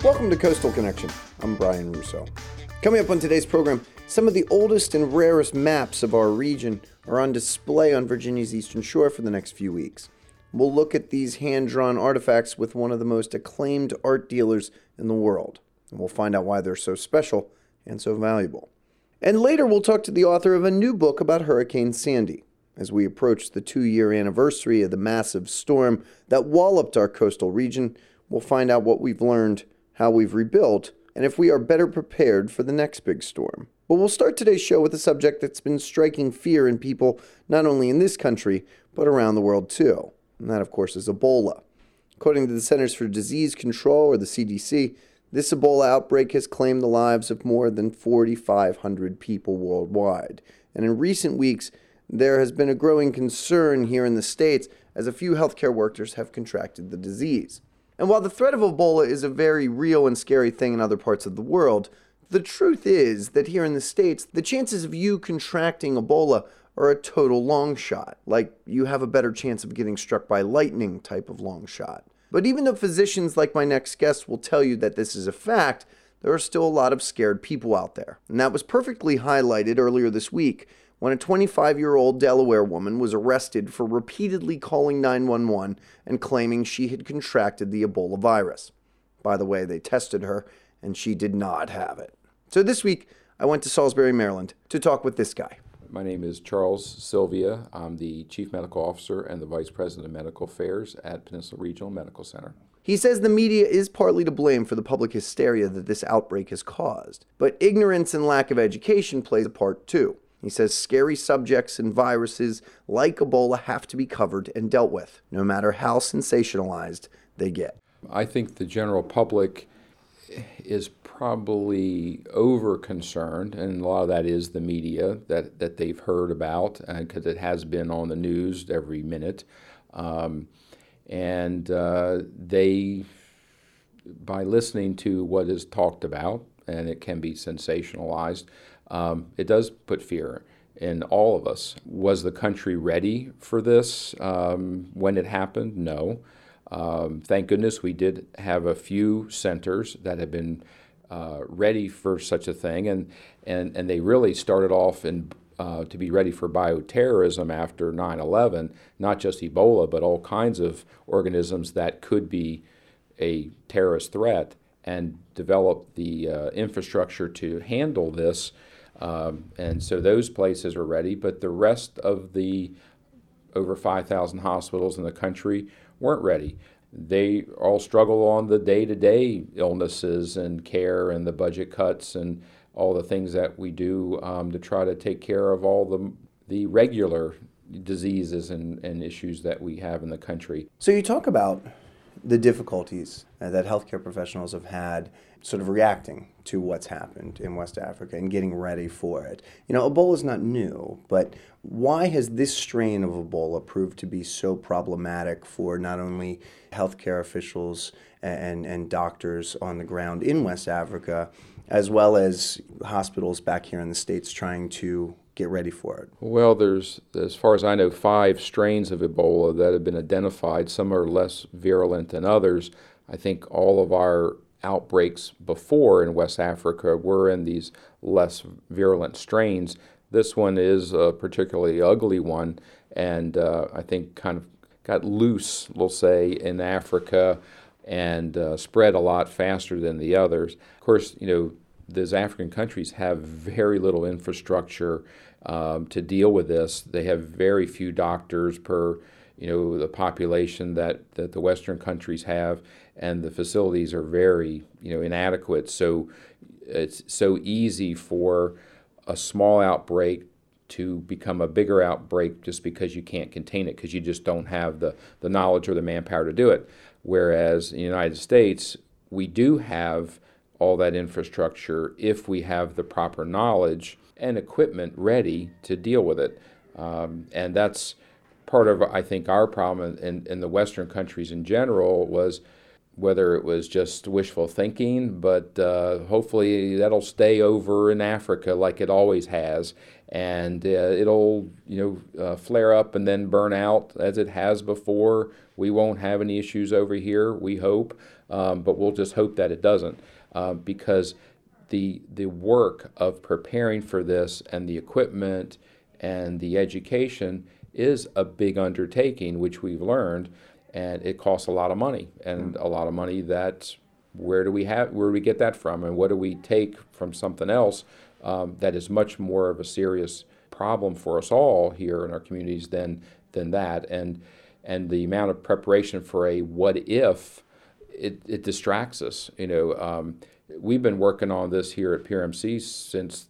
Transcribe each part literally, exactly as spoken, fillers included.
Welcome to Coastal Connection. I'm Brian Russo. Coming up on today's program, some of the oldest and rarest maps of our region are on display on Virginia's Eastern Shore for the next few weeks. We'll look at these hand-drawn artifacts with one of the most acclaimed art dealers in the world, and we'll find out why they're so special and so valuable. And later we'll talk to the author of a new book about Hurricane Sandy, as we approach the two-year anniversary of the massive storm that walloped our coastal region. We'll find out what we've learned, how we've rebuilt, and if we are better prepared for the next big storm. But we'll start today's show with a subject that's been striking fear in people not only in this country, but around the world too. And that, of course, is Ebola. According to the Centers for Disease Control, or the C D C, this Ebola outbreak has claimed the lives of more than four thousand five hundred people worldwide. And in recent weeks, there has been a growing concern here in the States as a few healthcare workers have contracted the disease. And while the threat of Ebola is a very real and scary thing in other parts of the world, the truth is that here in the States, the chances of you contracting Ebola are a total long shot, like you have a better chance of getting struck by lightning type of long shot. But even though physicians like my next guest will tell you that this is a fact, there are still a lot of scared people out there. And that was perfectly highlighted earlier this week when a twenty-five-year-old Delaware woman was arrested for repeatedly calling nine one one and claiming she had contracted the Ebola virus. By the way, they tested her, and she did not have it. So this week, I went to Salisbury, Maryland, to talk with this guy. My name is Charles Sylvia. I'm the Chief Medical Officer and the Vice President of Medical Affairs at Peninsula Regional Medical Center. He says the media is partly to blame for the public hysteria that this outbreak has caused, but ignorance and lack of education plays a part too. He says scary subjects and viruses like Ebola have to be covered and dealt with, no matter how sensationalized they get. I think the general public is probably over-concerned, and a lot of that is the media that, that they've heard about, because uh, it has been on the news every minute. Um, and uh, they, by listening to what is talked about, and it can be sensationalized, Um, it does put fear in all of us. Was the country ready for this um, when it happened? No. Um, thank goodness we did have a few centers that have been uh, ready for such a thing, and, and, and they really started off in, uh, to be ready for bioterrorism after nine eleven, not just Ebola, but all kinds of organisms that could be a terrorist threat, and develop the uh, infrastructure to handle this. Um, and so those places are ready, but the rest of the over five thousand hospitals in the country weren't ready. They all struggle on the day-to-day illnesses and care and the budget cuts and all the things that we do um, to try to take care of all the the regular diseases and, and issues that we have in the country. So you talk about the difficulties uh, that healthcare professionals have had sort of reacting to what's happened in West Africa and getting ready for it. You know, Ebola is not new, but why has this strain of Ebola proved to be so problematic for not only healthcare officials and, and doctors on the ground in West Africa, as well as hospitals back here in the States trying to get ready for it? Well, there's, as far as I know, five strains of Ebola that have been identified. Some are less virulent than others. I think all of our outbreaks before in West Africa were in these less virulent strains. This one is a particularly ugly one, and uh, I think kind of got loose, we'll say, in Africa and uh, spread a lot faster than the others. Of course, you know, those African countries have very little infrastructure um, to deal with this. They have very few doctors per, you know, the population that, that the Western countries have, and the facilities are very, you know, inadequate. So it's so easy for a small outbreak to become a bigger outbreak just because you can't contain it, because you just don't have the, the knowledge or the manpower to do it. Whereas in the United States, we do have all that infrastructure if we have the proper knowledge and equipment ready to deal with it. Um, and that's part of, I think, our problem in, in the Western countries in general was whether it was just wishful thinking, but uh, hopefully that'll stay over in Africa like it always has, and uh, it'll you know uh, flare up and then burn out as it has before. We won't have any issues over here, we hope, um, but we'll just hope that it doesn't, uh, because the the work of preparing for this and the equipment and the education is a big undertaking, which we've learned, and it costs a lot of money, and a lot of money that where do we have where do we get that from, and what do we take from something else um, that is much more of a serious problem for us all here in our communities than than that, and and the amount of preparation for a what if it, it distracts us. You know, um, we've been working on this here at P R M C since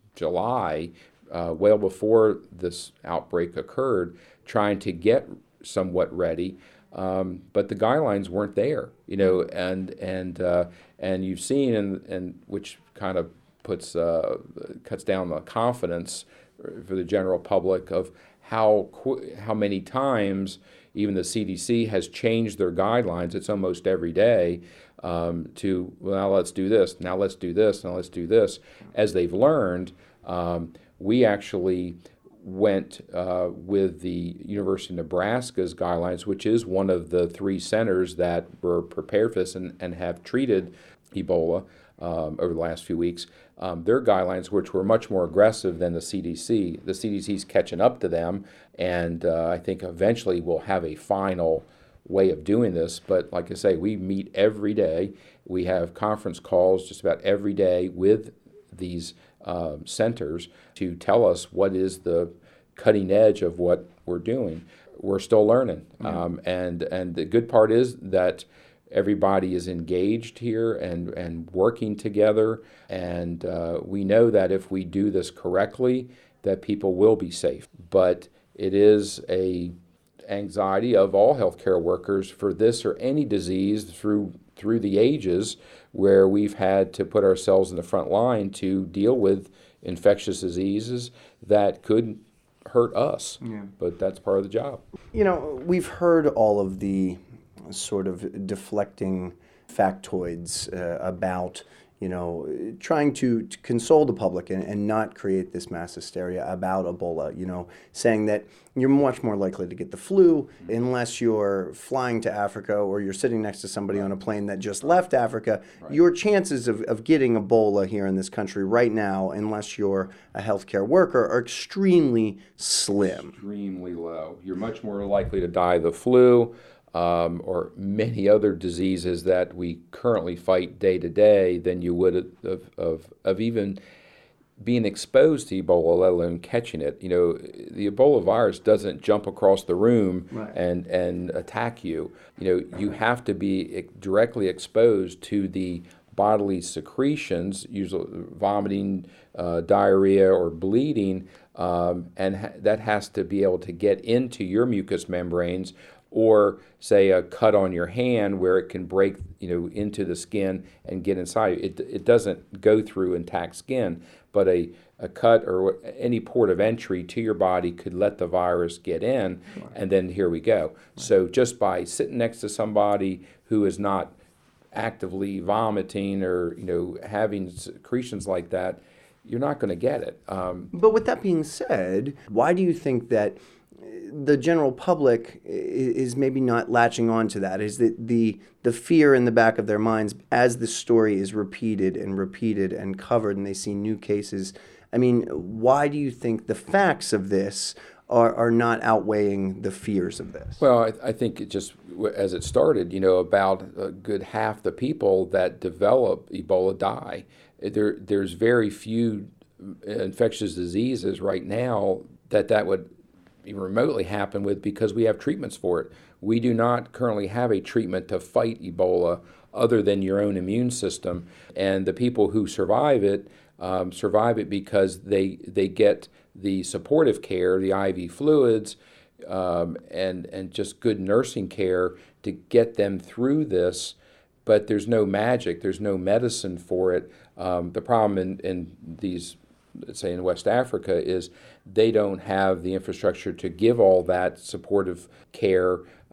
July, uh, well before this outbreak occurred, trying to get somewhat ready. Um, but the guidelines weren't there, you know, and and uh, and you've seen, and and which kind of puts uh, cuts down the confidence for the general public of how qu- how many times even the C D C has changed their guidelines. It's almost every day um, to, well, now let's do this, now let's do this, now let's do this. As they've learned, um, we actually went uh, with the University of Nebraska's guidelines, which is one of the three centers that were prepared for this and, and have treated Ebola um, over the last few weeks. Um, their guidelines, which were much more aggressive than the C D C. The C D C's catching up to them, and uh, I think eventually we'll have a final way of doing this. But like I say, we meet every day. We have conference calls just about every day with these uh, centers to tell us what is the cutting edge of what we're doing. We're still learning, mm-hmm. um, and and the good part is that everybody is engaged here and, and working together, and uh, we know that if we do this correctly, that people will be safe. But it is a anxiety of all healthcare workers for this or any disease through through the ages, where we've had to put ourselves in the front line to deal with infectious diseases that could hurt us. Yeah. But that's part of the job. You know, we've heard all of the sort of deflecting factoids uh, about, you know, trying to, to console the public and, and not create this mass hysteria about Ebola, you know, saying that you're much more likely to get the flu unless you're flying to Africa or you're sitting next to somebody on a plane that just left Africa. Right. Your chances of, of getting Ebola here in this country right now, unless you're a healthcare worker, are extremely slim. Extremely low. You're much more likely to die of the flu, Um, or many other diseases that we currently fight day to day than you would of, of, of even being exposed to Ebola, let alone catching it. You know, the Ebola virus doesn't jump across the room right. and, and attack you. You know, you have to be directly exposed to the bodily secretions, usually vomiting, uh, diarrhea, or bleeding, um, and ha- that has to be able to get into your mucous membranes, or say a cut on your hand where it can break, you know, into the skin and get inside. It it doesn't go through intact skin, but a, a cut or any port of entry to your body could let the virus get in, right. and then here we go. Right. So just by sitting next to somebody who is not actively vomiting or, you know, having secretions like that, you're not going to get it. Um, but with that being said, why do you think that the general public is maybe not latching on to that? Is that the the fear in the back of their minds as the story is repeated and repeated and covered and they see new cases? I mean, why do you think the facts of this are, are not outweighing the fears of this? Well, I, I think it just, as it started, you know, about a good half the people that develop Ebola die. There, there's very few infectious diseases right now that that would even remotely happen with, because we have treatments for it. We do not currently have a treatment to fight Ebola other than your own immune system. And the people who survive it um, survive it because they they get the supportive care, the I V fluids, um, and and just good nursing care to get them through this. But there's no magic. There's no medicine for it. Um, the problem in, in these, let's say in West Africa, is they don't have the infrastructure to give all that supportive care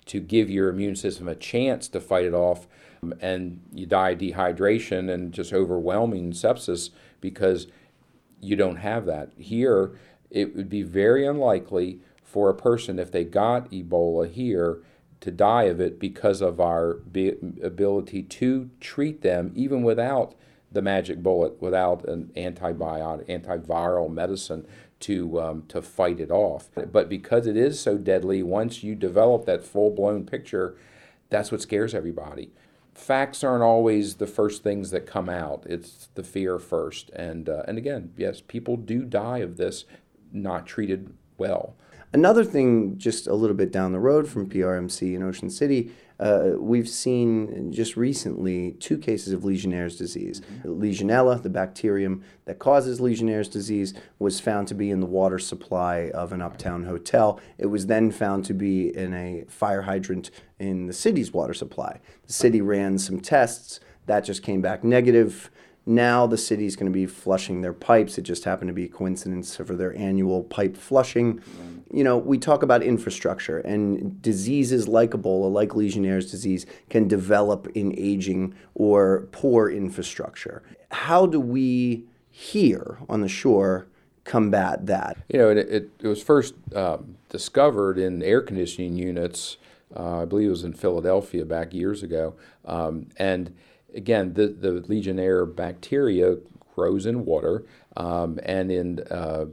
to give your immune system a chance to fight it off, and you die of dehydration and just overwhelming sepsis because you don't have that. Here, it would be very unlikely for a person, if they got Ebola here, to die of it because of our be- ability to treat them even without the magic bullet, without an antibiotic, antiviral medicine to um, to fight it off. But because it is so deadly, once you develop that full-blown picture, that's what scares everybody. Facts aren't always the first things that come out. It's the fear first. And uh, and again, yes, people do die of this not treated well. Another thing, just a little bit down the road from P R M C in Ocean City, uh, we've seen just recently two cases of Legionnaire's disease. Mm-hmm. Legionella, the bacterium that causes Legionnaire's disease, was found to be in the water supply of an uptown hotel. It was then found to be in a fire hydrant in the city's water supply. The city ran some tests. That just came back negative. Now the city's going to be flushing their pipes. It just happened to be a coincidence for their annual pipe flushing. You know, we talk about infrastructure, and diseases like Ebola, like Legionnaire's disease, can develop in aging or poor infrastructure. How do we here on the shore combat that? You know, it, it, it was first um, discovered in air conditioning units, uh, I believe it was in Philadelphia back years ago, um, and again, the, the Legionnaire bacteria grows in water, um, and in uh,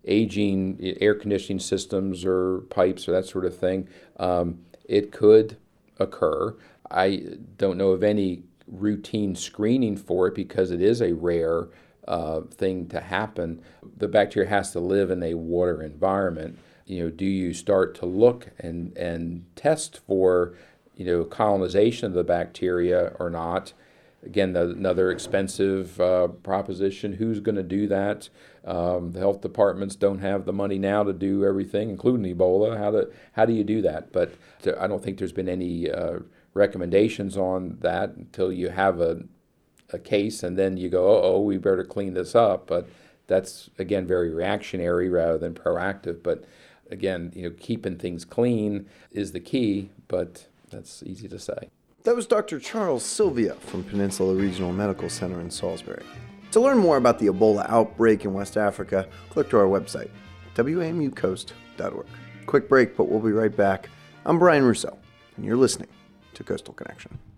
aging air conditioning systems or pipes or that sort of thing, um, it could occur. I don't know of any routine screening for it because it is a rare uh, thing to happen. The bacteria has to live in a water environment. You know, do you start to look and, and test for, you know, colonization of the bacteria or not? Again, the, another expensive uh, proposition. Who's going to do that? Um, the health departments don't have the money now to do everything, including Ebola. How do how do you do that? But to, I don't think there's been any uh, recommendations on that until you have a a case, and then you go, oh, we better clean this up. But that's again very reactionary rather than proactive. But again, you know, keeping things clean is the key. But that's easy to say. That was Doctor Charles Sylvia from Peninsula Regional Medical Center in Salisbury. To learn more about the Ebola outbreak in West Africa, click to our website, W A M U coast dot org. Quick break, but we'll be right back. I'm Brian Russo, and you're listening to Coastal Connection.